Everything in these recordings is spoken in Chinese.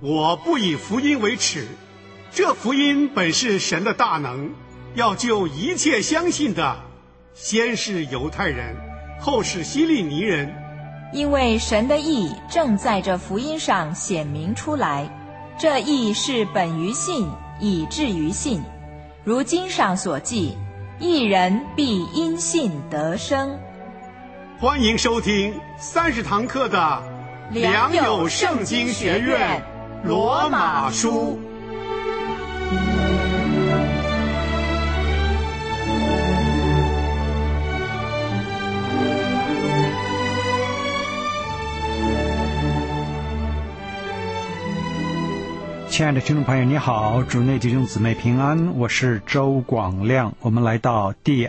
我不以福音为耻，这福音本是神的大能，要救一切相信的，先是犹太人，后是希利尼人。 因为神的义正在这福音上显明出来，这义是本于信，以至于信。如经上所记，义人必因信得生。 欢迎收听30堂课的良友圣经学院罗马书。 亲爱的听众朋友，你好，主内弟兄姊妹平安，我是周广亮。我们来到第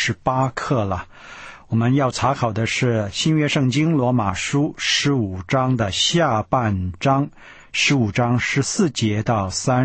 28课了。我们要查考的是新约圣经罗马书15章的下半章，15章14节到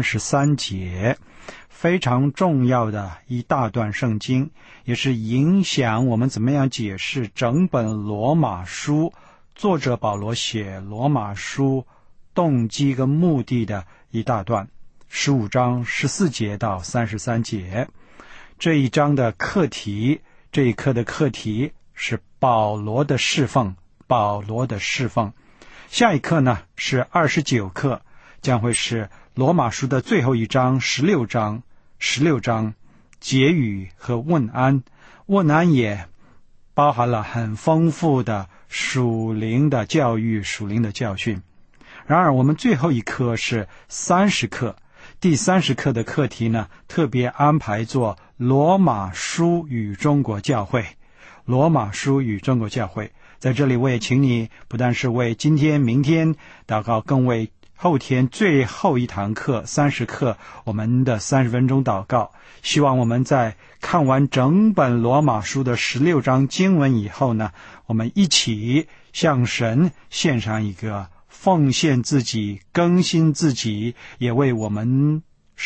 33节，非常重要的一大段圣经，也是影响我们怎么样解释整本罗马书，作者保罗写罗马书动机跟目的的一大段，15章14节到33节。这一章的课题，这一课的课题是保罗的侍奉，保罗的侍奉。下一课呢是29课，将会是罗马书的最后一章16章结语和问安。问安也包含了很丰富的属灵的教育，属灵的教训。然而我们最后一课是30课，第30课的课题呢特别安排做罗马书与中国教会。罗马书与中国教会，在这里我也请你不但是为今天明天祷告，更为后天最后一堂课30课我们的30分钟祷告。希望我们在看完整本罗马书的16章经文以后呢，我们一起向神献上一个奉献自己，更新自己，也为我们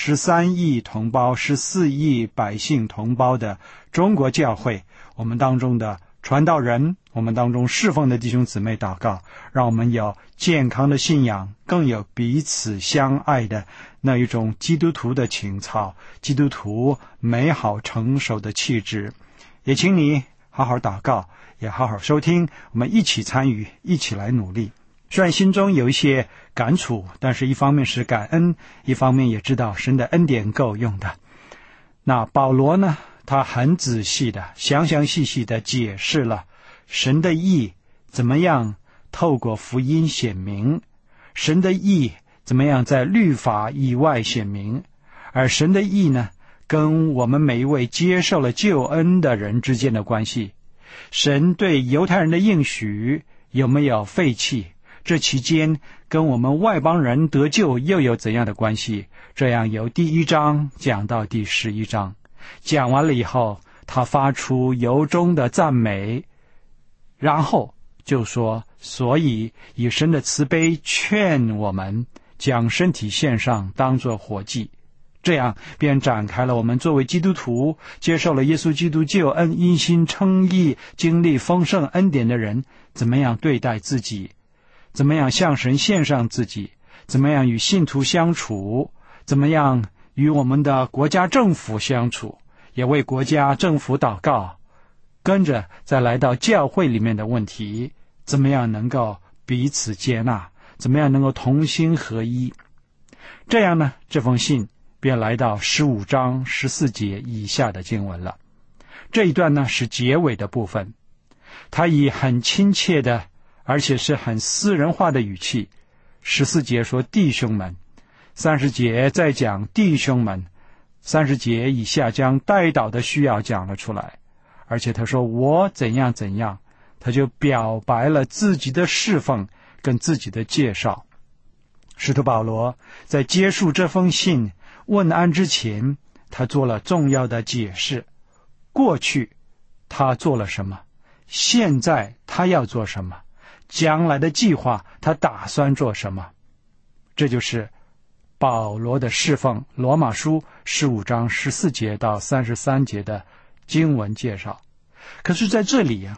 13亿同胞14亿百姓同胞的中国教会，我们当中的传道人，我们当中侍奉的弟兄姊妹祷告，让我们有健康的信仰，更有彼此相爱的那一种基督徒的情操，基督徒美好成熟的气质。也请你好好祷告，也好好收听，我们一起参与，一起来努力。虽然心中有一些感触，但是一方面是感恩，一方面也知道神的恩典够用的。那保罗呢，他很仔细的详细的解释了神的义怎么样透过福音显明，神的义怎么样在律法以外显明，而神的义呢跟我们每一位接受了救恩的人之间的关系，神对犹太人的应许有没有废弃，这期间跟我们外邦人得救又有怎样的关系？这样由第1章讲到第11章，讲完了以后，他发出由衷的赞美，然后就说，所以以神的慈悲劝我们将身体献上当作活祭。这样便展开了我们作为基督徒接受了耶稣基督救恩，因信称义，经历丰盛恩典的人怎么样对待自己，怎么样向神献上自己，怎么样与信徒相处，怎么样与我们的国家政府相处，也为国家政府祷告。跟着再来到教会里面的问题，怎么样能够彼此接纳，怎么样能够同心合一。这样呢，这封信便来到15章14节以下的经文了。这一段呢是结尾的部分，他以很亲切的而且是很私人化的语气，14节说弟兄们，30节再讲弟兄们，30节以下将代祷的需要讲了出来，而且他说我怎样怎样，他就表白了自己的侍奉跟自己的介绍。使徒保罗在结束这封信问安之前，他做了重要的解释，过去他做了什么，现在他要做什么，将来的计划他打算做什么。这就是保罗的侍奉，罗马书15章14节到33节的经文介绍。可是在这里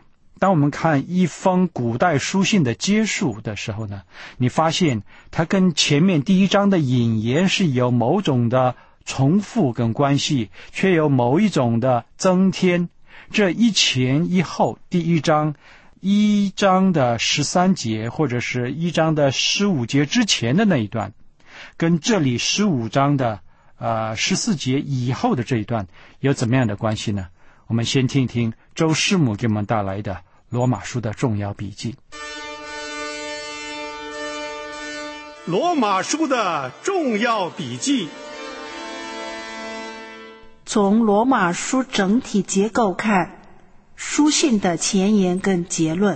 当我们看一封古代书信的结束的时候呢，你发现它跟前面第一章的引言是有某种的重复跟关系，却有某一种的增添。这一前一后，第一章的13节或者是1章的15节之前的那一段，跟这里15章的14节以后的这一段有怎么样的关系呢？我们先听一听周师母给我们带来的罗马书的重要笔记。 罗马书的重要笔记。 从罗马书整体结构看，书信的前言跟结论。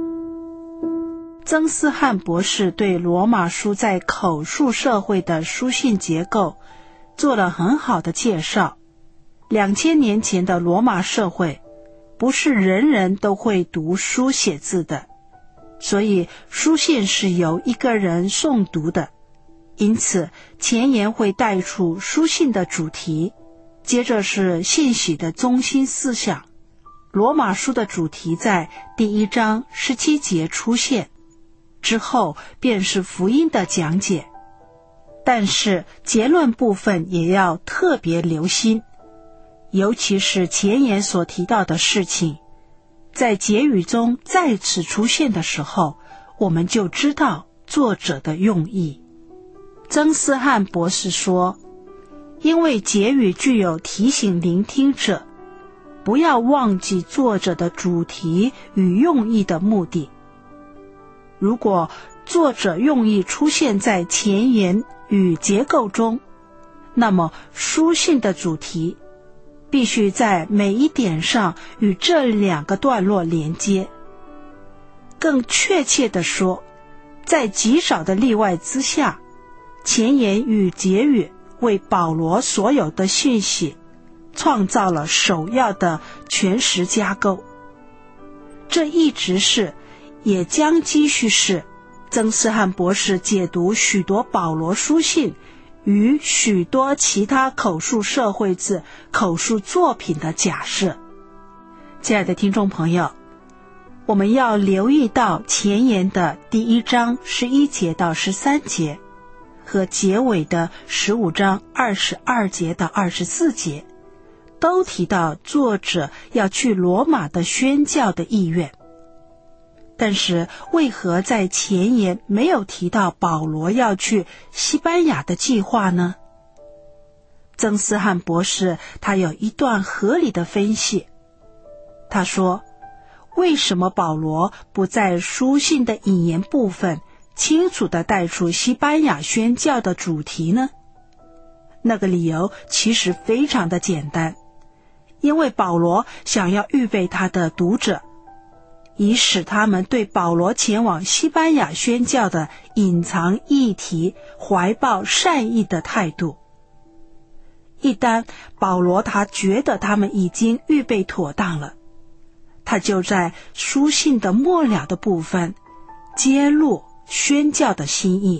曾思汉博士对罗马书在口述社会的书信结构做了很好的介绍。2000年前的罗马社会，不是人人都会读书写字的，所以书信是由一个人诵读的，因此前言会带出书信的主题，接着是信息的中心思想。罗马书的主题在第1章17节出现，之后便是福音的讲解。但是结论部分也要特别留心，尤其是前言所提到的事情，在结语中再次出现的时候，我们就知道作者的用意。曾思汉博士说，因为结语具有提醒聆听者不要忘记作者的主题与用意的目的。如果作者用意出现在前言与结构中，那么书信的主题必须在每一点上与这2个段落连接。更确切地说，在极少的例外之下，前言与结语为保罗所有的信息创造了首要的全时架构。这一直是，也将继续是曾思汉博士解读许多保罗书信与许多其他口述社会字口述作品的假设。亲爱的听众朋友，我们要留意到前言的第1章11节到13节和结尾的15章22节到24节，都提到作者要去罗马的宣教的意愿。但是为何在前言没有提到保罗要去西班牙的计划呢？曾思汉博士他有一段合理的分析。他说，为什么保罗不在书信的引言部分清楚地带出西班牙宣教的主题呢？那个理由其实非常的简单，因为保罗想要预备他的读者，以使他们对保罗前往西班牙宣教的隐藏议题怀抱善意的态度。一旦保罗他觉得他们已经预备妥当了，他就在书信的末了的部分揭露宣教的心意。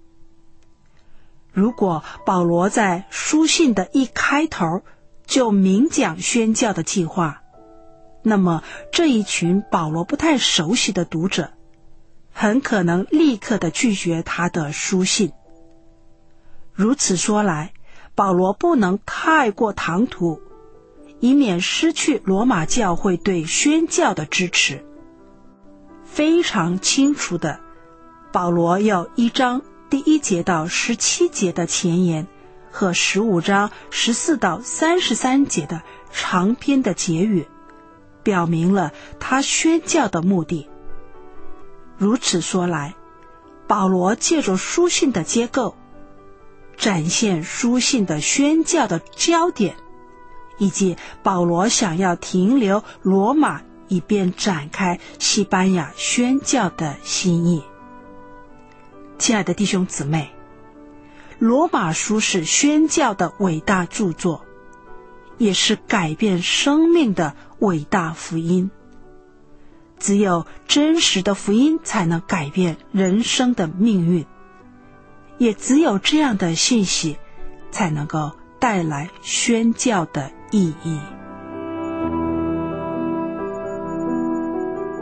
如果保罗在书信的一开头就明讲宣教的计划，那么这一群保罗不太熟悉的读者很可能立刻的拒绝他的书信。如此说来，保罗不能太过唐突，以免失去罗马教会对宣教的支持。非常清楚的，保罗有1章第1节到17节的前言和15章14到33节的长篇的结语，表明了他宣教的目的。如此说来，保罗借着书信的结构，展现书信的宣教的焦点，以及保罗想要停留罗马以便展开西班牙宣教的心意。亲爱的弟兄姊妹，罗马书是宣教的伟大著作，也是改变生命的伟大福音。只有真实的福音才能改变人生的命运，也只有这样的信息才能够带来宣教的意义。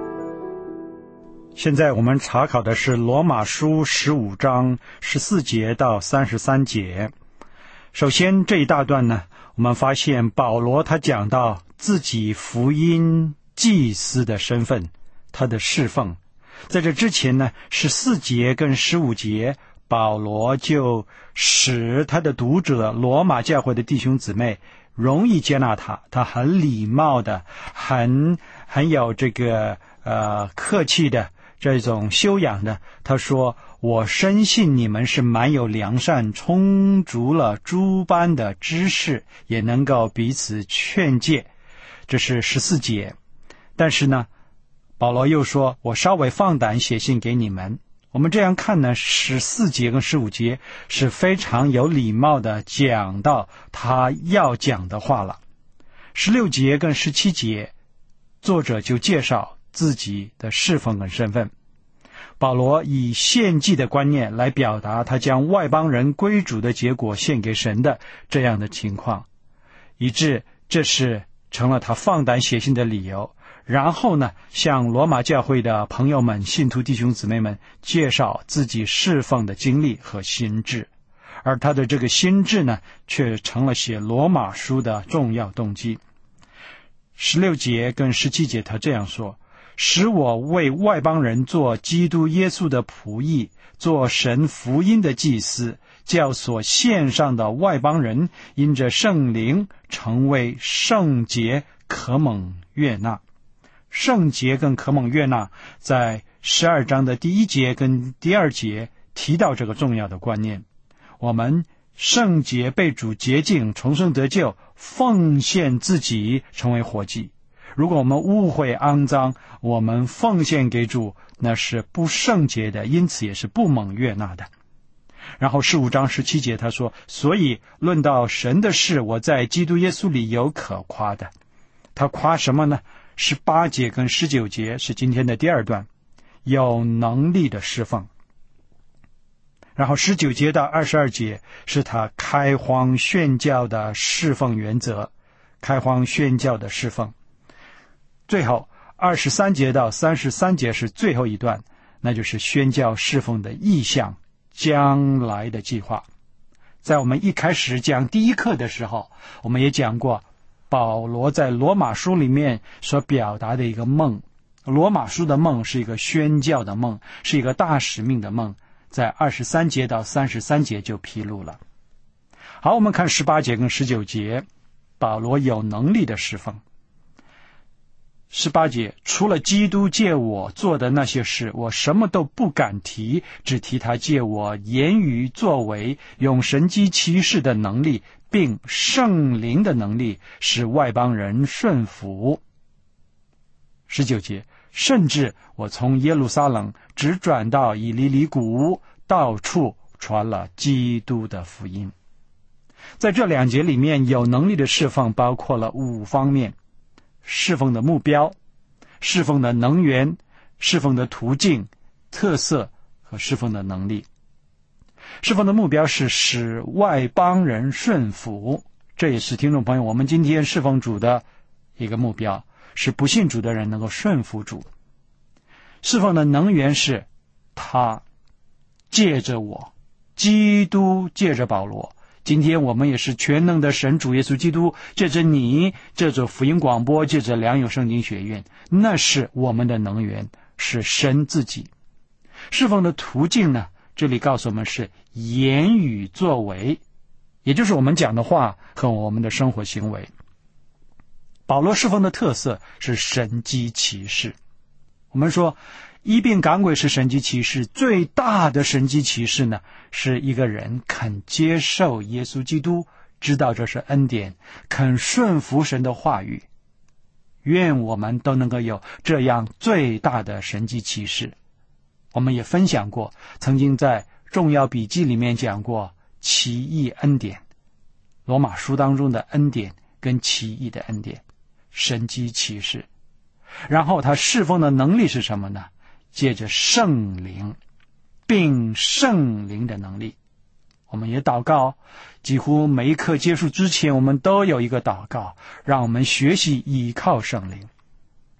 现在我们查考的是罗马书15章14节到33节。首先这一大段呢，我们发现保罗他讲到自己福音祭司的身份，他的侍奉。在这之前呢，14节跟15节，保罗就使他的读者罗马教会的弟兄姊妹容易接纳他，他很礼貌的，很有这个客气的这种修养的。他说，我深信你们是满有良善，充足了诸般的知识，也能够彼此劝诫。这是14节。但是呢，保罗又说，我稍微放胆写信给你们。我们这样看呢，14节跟15节是非常有礼貌的讲到他要讲的话了。16节跟17节，作者就介绍自己的侍奉跟身份。保罗以献祭的观念来表达他将外邦人归主的结果献给神的这样的情况，以致这是成了他放胆写信的理由。然后呢，向罗马教会的朋友们、信徒弟兄姊妹们介绍自己侍奉的经历和心志，而他的这个心志呢，却成了写罗马书的重要动机。16节跟17节他这样说，使我为外邦人做基督耶稣的仆役，做神福音的祭司，叫所献上的外邦人因着圣灵成为圣洁，可蒙悦纳。圣洁跟可蒙悦纳在12章的第1节跟第2节提到这个重要的观念。我们圣洁被主洁净，重生得救，奉献自己成为活祭。如果我们污秽肮脏，我们奉献给主，那是不圣洁的，因此也是不蒙悦纳的。然后15章17节他说，所以论到神的事，我在基督耶稣里有可夸的。他夸什么呢？18节跟19节是今天的第2段，有能力的侍奉。然后19节到22节是他开荒宣教的侍奉原则，开荒宣教的侍奉。最后23节到33节是最后一段，那就是宣教侍奉的意向，将来的计划。在我们一开始讲第一课的时候，我们也讲过保罗在罗马书里面所表达的一个梦。罗马书的梦是一个宣教的梦，是一个大使命的梦，在23节到33节就披露了。好，我们看18节跟19节，保罗有能力的侍奉。18节，除了基督借我做的那些事，我什么都不敢提，只提他借我言语作为，用神机骑士的能力并圣灵的能力，使外邦人顺服。19节，甚至我从耶路撒冷直转到以利里古，到处传了基督的福音。在这2节里面，有能力的侍奉包括了5方面：侍奉的目标、侍奉的能源、侍奉的途径、特色和侍奉的能力。侍奉的目标是使外邦人顺服，这也是听众朋友我们今天侍奉主的一个目标，使不信主的人能够顺服主。侍奉的能源是他借着我，基督借着保罗，今天我们也是全能的神主耶稣基督借着你，借着福音广播，借着良友圣经学院，那是我们的能源，是神自己。侍奉的途径呢，这里告诉我们是言语作为，也就是我们讲的话和我们的生活行为。保罗侍奉的特色是神机骑士。我们说医病赶鬼是神机骑士，最大的神机骑士呢，是一个人肯接受耶稣基督，知道这是恩典，肯顺服神的话语。愿我们都能够有这样最大的神机骑士。我们也分享过，曾经在重要笔记里面讲过奇异恩典，罗马书当中的恩典跟奇异的恩典，神机骑士。然后他侍奉的能力是什么呢？借着圣灵，并圣灵的能力。我们也祷告，几乎每一课结束之前，我们都有一个祷告，让我们学习依靠圣灵。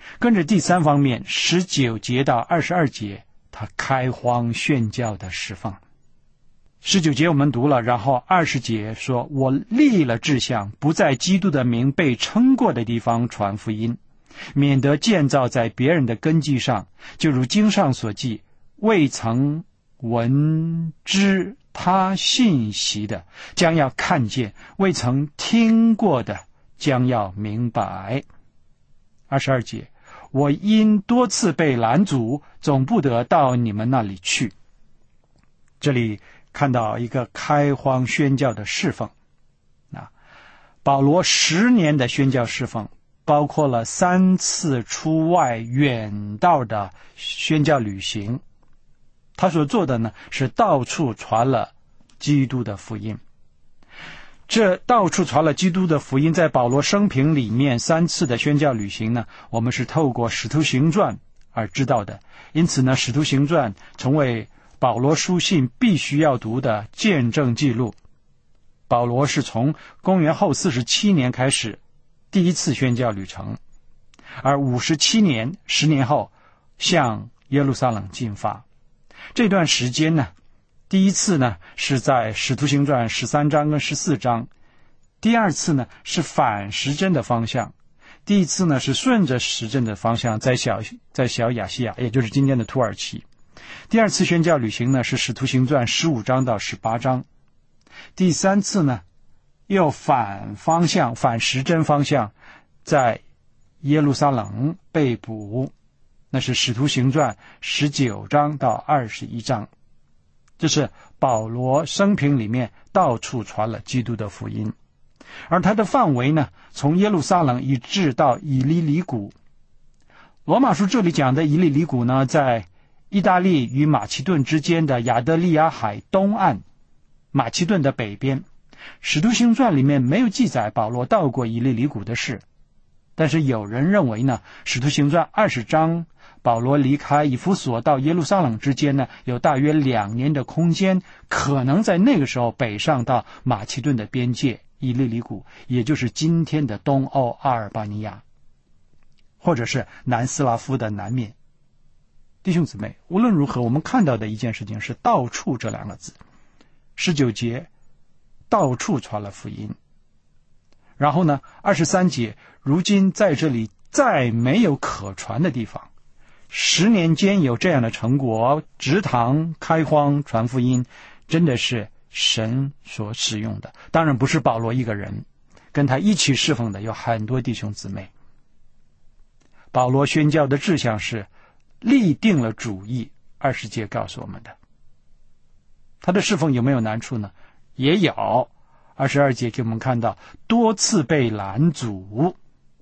跟着第3方面19节到22节，他开荒宣教的释放。19节我们读了，然后20节说，我立了志向，不在基督的名被称过的地方传福音，免得建造在别人的根基上，就如经上所记，未曾闻知他信息的将要看见，未曾听过的将要明白。22节，我因多次被拦阻，总不得到你们那里去。这里看到一个开荒宣教的侍奉。保罗10年的宣教侍奉，包括了3次出外远道的宣教旅行。他所做的呢，是到处传了基督的福音。这到处传了基督的福音，在保罗生平里面3次的宣教旅行呢，我们是透过使徒行传而知道的。因此呢，使徒行传成为保罗书信必须要读的见证记录。保罗是从公元后47年开始第一次宣教旅程，而57年10年后向耶路撒冷进发。这段时间呢，第一次呢是在使徒行传13章跟14章，第二次呢是反时针的方向，第一次呢是顺着时针的方向，在小亚细亚，也就是今天的土耳其。第二次宣教旅行呢是使徒行传15章到18章。第3次呢又反时针方向，在耶路撒冷被捕，那是使徒行传19章到21章。这是保罗生平里面到处传了基督的福音，而他的范围呢，从耶路撒冷一直到以利里谷。罗马书这里讲的以利里谷呢，在意大利与马其顿之间的亚得里亚海东岸，马其顿的北边。使徒行传里面没有记载保罗到过以利里谷的事，但是有人认为呢，使徒行传20章保罗离开以弗所到耶路撒冷之间呢，有大约2年的空间，可能在那个时候北上到马其顿的边界以利里谷，也就是今天的东欧阿尔巴尼亚，或者是南斯拉夫的南面。弟兄姊妹，无论如何，我们看到的一件事情是到处这2个字。19节到处传了福音，然后呢23节，如今在这里再没有可传的地方，10年间有这样的成果，植堂开荒传福音，真的是神所使用的。当然不是保罗一个人，跟他一起侍奉的有很多弟兄姊妹。保罗宣教的志向是立定了主意，20节告诉我们的。他的侍奉有没有难处呢？也有。22节给我们看到多次被拦阻。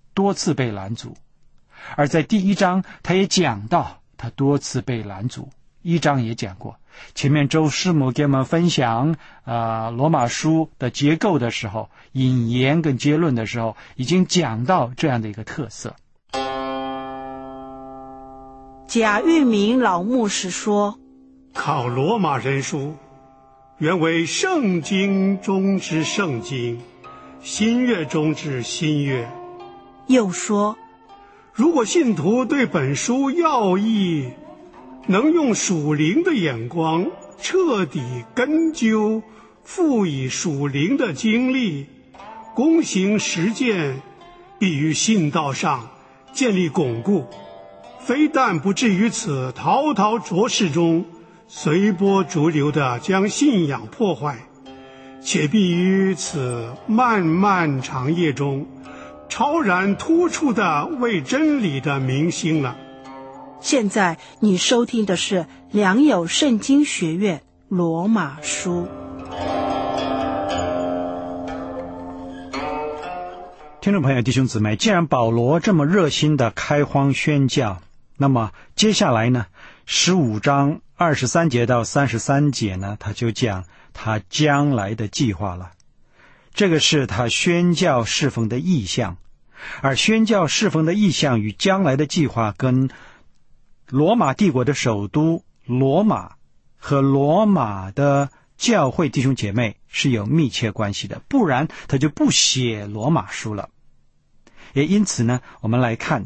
而在第1章他也讲到他多次被拦阻，1章也讲过。前面周师母给我们分享罗马书的结构的时候，引言跟结论的时候，已经讲到这样的一个特色。 贾玉明老牧师说， 考罗马人书原为圣经中之圣经，新约中之新约。 又说， 如果信徒对本书要义，能用属灵的眼光彻底根究，赋以属灵的经历，躬行实践，必于信道上建立巩固，非但不至于此滔滔浊世中随波逐流地将信仰破坏，且必于此漫漫长夜中超然突出地为真理的明星了。 现在你收听的是良友圣经学院罗马书。 听众朋友弟兄姊妹，既然保罗这么热心的开荒宣教，那么接下来呢15章23节到33节呢，他就讲他将来的计划了。这个是他宣教侍奉的意向，而宣教侍奉的意向与将来的计划跟罗马帝国的首都罗马和罗马的教会弟兄姐妹是有密切关系的，不然他就不写罗马书了。也因此呢，我们来看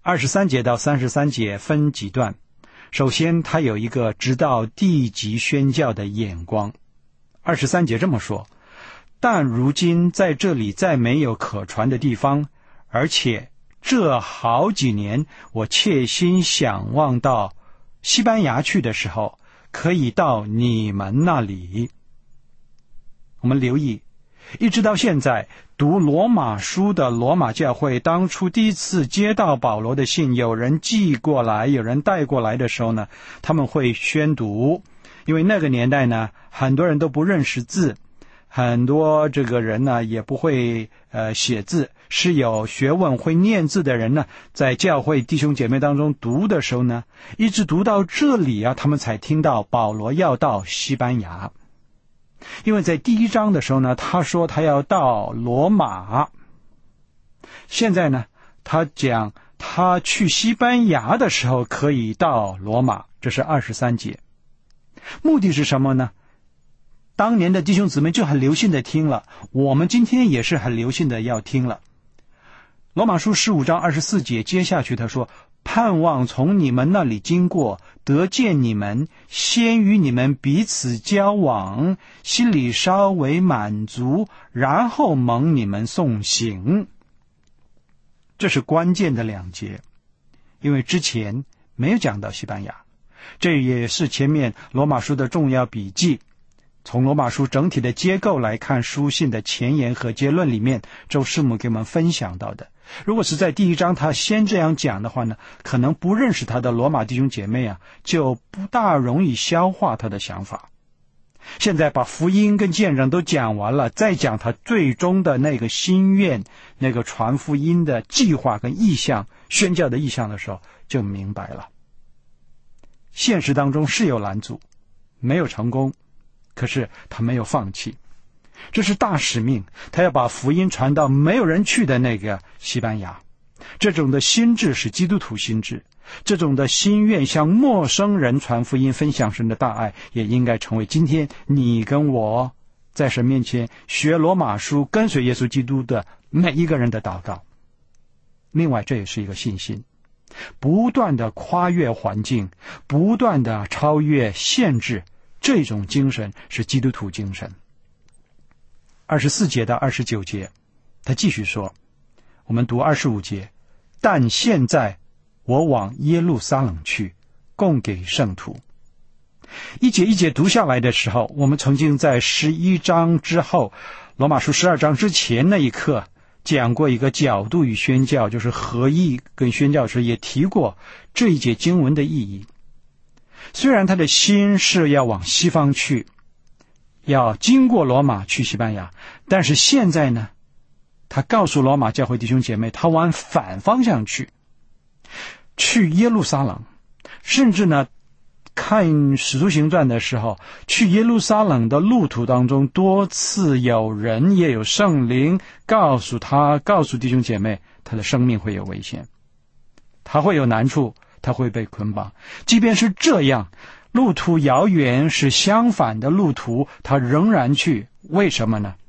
23节到33节分几段。首先他有一个直到地极宣教的眼光。23节这么说，但如今在这里再没有可传的地方，而且这好几年我切心想望到西班牙去的时候，可以到你们那里。我们留意，一直到现在读罗马书的罗马教会，当初第一次接到保罗的信，有人寄过来，有人带过来的时候呢，他们会宣读。因为那个年代呢，很多人都不认识字，很多这个人呢也不会写字，是有学问会念字的人呢，在教会弟兄姐妹当中读的时候呢，一直读到这里啊，他们才听到保罗要到西班牙。因为在第1章的时候呢，他说他要到罗马，现在呢他讲他去西班牙的时候可以到罗马，这是23节。目的是什么呢？当年的弟兄姊妹就很留心的听了，我们今天也是很留心的要听了。罗马书15章24节接下去他说，盼望从你们那里经过，得见你们，先与你们彼此交往，心里稍微满足，然后蒙你们送行。这是关键的2节，因为之前没有讲到西班牙，这也是前面罗马书的重要笔记。从罗马书整体的结构来看，书信的前言和结论里面，周师母给我们分享到的。如果是在第1章他先这样讲的话呢，可能不认识他的罗马弟兄姐妹啊，就不大容易消化他的想法。现在把福音跟见证都讲完了，再讲他最终的那个心愿，那个传福音的计划跟意向，宣教的意向的时候，就明白了。现实当中是有拦阻，没有成功，可是他没有放弃，这是大使命，他要把福音传到没有人去的那个西班牙。这种的心智是基督徒心智，这种的心愿向陌生人传福音，分享神的大爱，也应该成为今天你跟我在神面前学罗马书，跟随耶稣基督的每一个人的祷告。另外，这也是一个信心，不断的跨越环境，不断的超越限制，这种精神是基督徒精神。24节到29节他继续说，我们读25节，但现在我往耶路撒冷去，供给圣徒。一节一节读下来的时候，我们曾经在11章之后，罗马书12章之前那一课讲过一个角度与宣教，就是合一跟宣教时也提过这一节经文的意义。虽然他的心是要往西方去，要经过罗马去西班牙，但是现在呢，他告诉罗马教会弟兄姐妹，他往反方向去耶路撒冷。甚至呢，看使徒行传的时候，去耶路撒冷的路途当中，多次有人也有圣灵告诉弟兄姐妹，他的生命会有危险，他会有难处，他会被捆绑。即便是这样，路途遥远，是相反的路途，他仍然去。为什么呢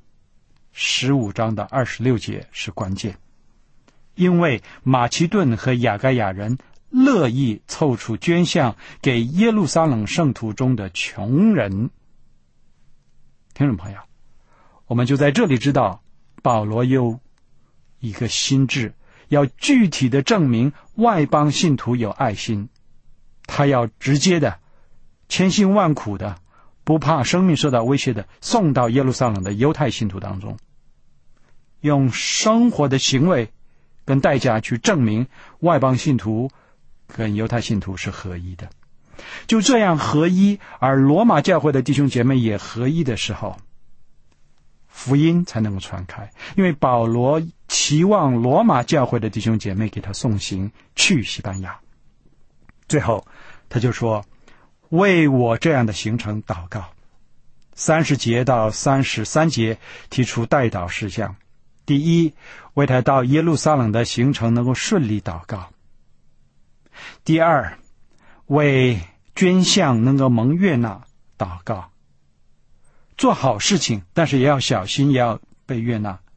？15章的26节是关键，因为马其顿和亚该亚人乐意凑出捐项给耶路撒冷圣徒中的穷人。听众朋友，我们就在这里知道保罗有一个心志，要具体的证明外邦信徒有爱心，他要直接的千辛万苦的，不怕生命受到威胁的送到耶路撒冷的犹太信徒当中，用生活的行为跟代价去证明外邦信徒跟犹太信徒是合一的。就这样合一，而罗马教会的弟兄姐妹也合一的时候，福音才能够传开。因为保罗期望罗马教会的弟兄姐妹给他送行去西班牙。最后他就说，为我这样的行程祷告。30节到33节提出代祷事项。第一，为他到耶路撒冷的行程能够顺利祷告。第二，为捐项能够蒙悦纳祷告。做好事情，但是也要小心，也要被悦纳。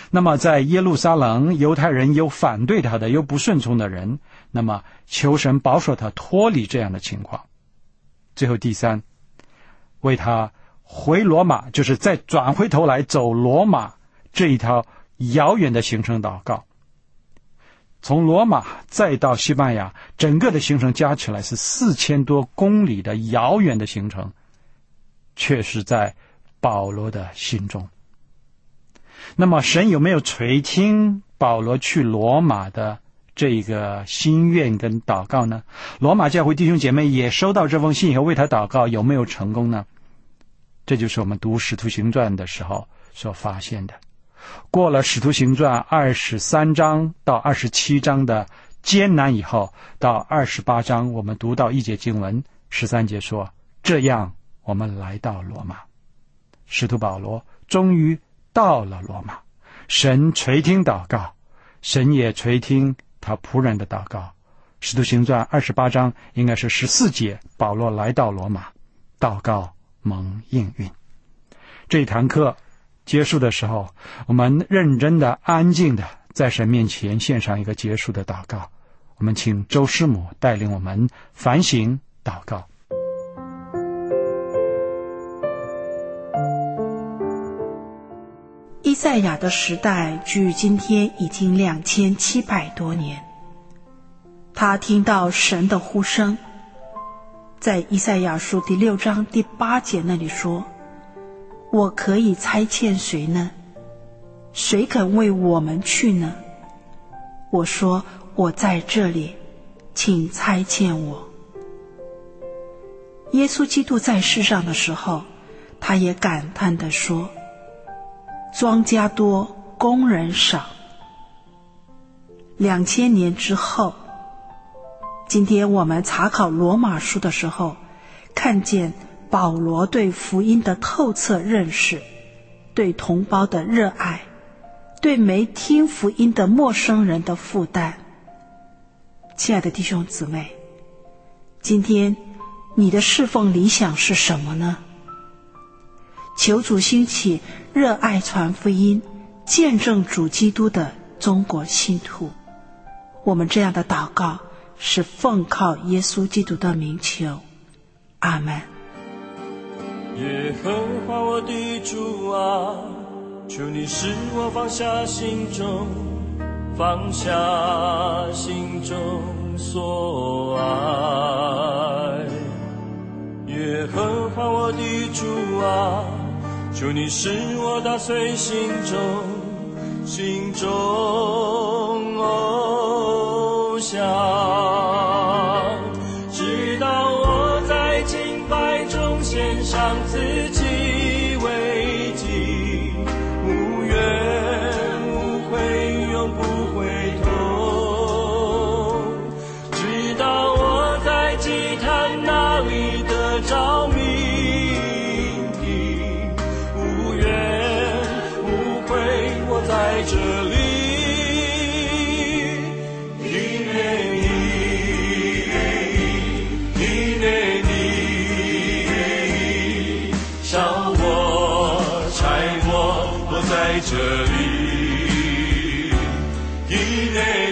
那么在耶路撒冷，犹太人有反对他的，有不顺从的人，那么求神保守他脱离这样的情况。最后第三，为他回罗马，就是再转回头来走罗马这一条遥远的行程祷告。从罗马再到西班牙，整个的行程加起来是4000多公里的遥远的行程，却是在保罗的心中。那么神有没有垂听保罗去罗马的这个心愿跟祷告呢？罗马教会弟兄姐妹也收到这封信以后为他祷告，有没有成功呢？这就是我们读使徒行传的时候所发现的。过了使徒行传23章到27章的艰难以后，到28章我们读到一节经文13节说，这样我们来到罗马。使徒保罗终于到了罗马，神垂听祷告，神也垂听他仆人的祷告。使徒行传28章应该是14节，保罗来到罗马，祷告蒙应允。这一堂课结束的时候，我们认真的安静的在神面前献上一个结束的祷告。我们请周师母带领我们反省祷告。 以赛亚的时代距今天已经2700多年，他听到神的呼声，在以赛亚书第6章第8节那里说，我可以差遣谁呢？谁肯为我们去呢？我说，我在这里，请差遣我。耶稣基督在世上的时候，他也感叹地说，庄稼多，工人少。2000年之后，今天我们查考罗马书的时候，看见保罗对福音的透彻认识，对同胞的热爱，对没听福音的陌生人的负担。亲爱的弟兄姊妹，今天你的侍奉理想是什么呢？求主兴起热爱传福音、见证主基督的中国信徒。我们这样的祷告是奉靠耶稣基督的名求，阿们。 耶和华我的主啊，求你使我放下心中所爱。耶和华我的主啊，求你使我打碎心中偶像，直到我在敬拜中献上自己为祭，无怨无悔，永不回头，直到我在祭坛那里得着明地，无怨无悔，我在这里在这里，因为